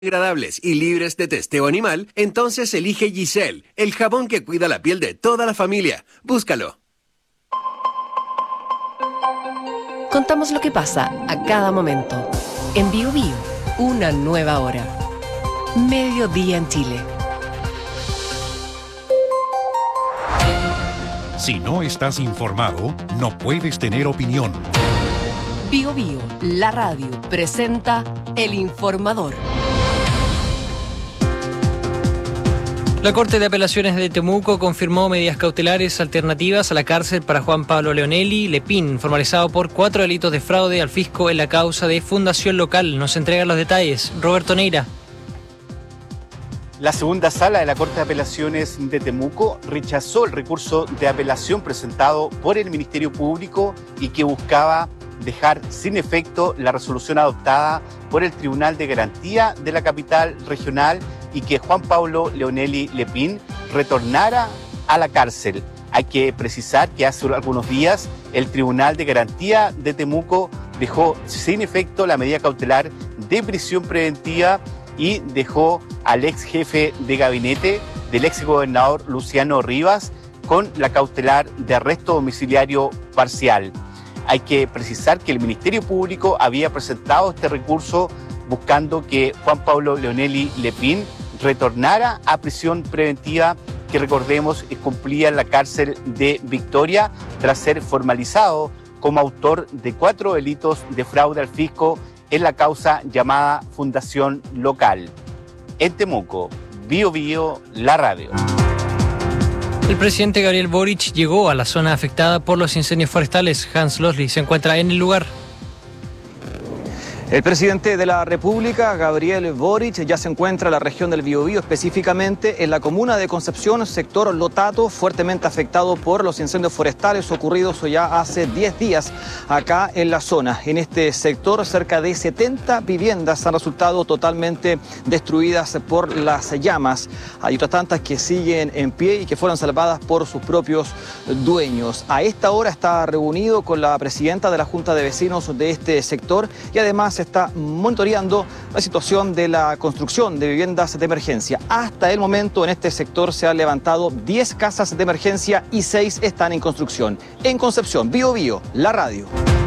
agradables y libres de testeo animal, entonces elige Giselle, el jabón que cuida la piel de toda la familia. Búscalo. Contamos lo que pasa a cada momento. En Bio Bio, una nueva hora. Mediodía en Chile. Si no estás informado, no puedes tener opinión. Bio Bio, la radio, presenta El Informador. La Corte de Apelaciones de Temuco confirmó medidas cautelares alternativas a la cárcel para Juan Pablo Leonelli Lepín, formalizado por 4 delitos de fraude al fisco en la causa de Fundación Local. Nos entregan los detalles Roberto Neira. La segunda sala de la Corte de Apelaciones de Temuco rechazó el recurso de apelación presentado por el Ministerio Público y que buscaba dejar sin efecto la resolución adoptada por el Tribunal de Garantía de la capital regional y que Juan Pablo Leonelli Lepín retornara a la cárcel. Hay que precisar que hace algunos días el Tribunal de Garantía de Temuco dejó sin efecto la medida cautelar de prisión preventiva y dejó al ex jefe de gabinete del ex gobernador Luciano Rivas con la cautelar de arresto domiciliario parcial. Hay que precisar que el Ministerio Público había presentado este recurso buscando que Juan Pablo Leonelli Lepín retornara a prisión preventiva que, recordemos, cumplía en la cárcel de Victoria tras ser formalizado como autor de 4 delitos de fraude al fisco en la causa llamada Fundación Local. En Temuco, Bio Bio, la radio. El presidente Gabriel Boric llegó a la zona afectada por los incendios forestales. Hans Losley se encuentra en el lugar. El presidente de la República, Gabriel Boric, ya se encuentra en la región del Biobío, específicamente en la comuna de Concepción, sector Lotato, fuertemente afectado por los incendios forestales ocurridos ya hace 10 días acá en la zona. En este sector, cerca de 70 viviendas han resultado totalmente destruidas por las llamas. Hay otras tantas que siguen en pie y que fueron salvadas por sus propios dueños. A esta hora está reunido con la presidenta de la Junta de Vecinos de este sector y además está monitoreando la situación de la construcción de viviendas de emergencia. Hasta el momento en este sector se han levantado 10 casas de emergencia y 6 están en construcción. En Concepción, Bio Bio, la radio.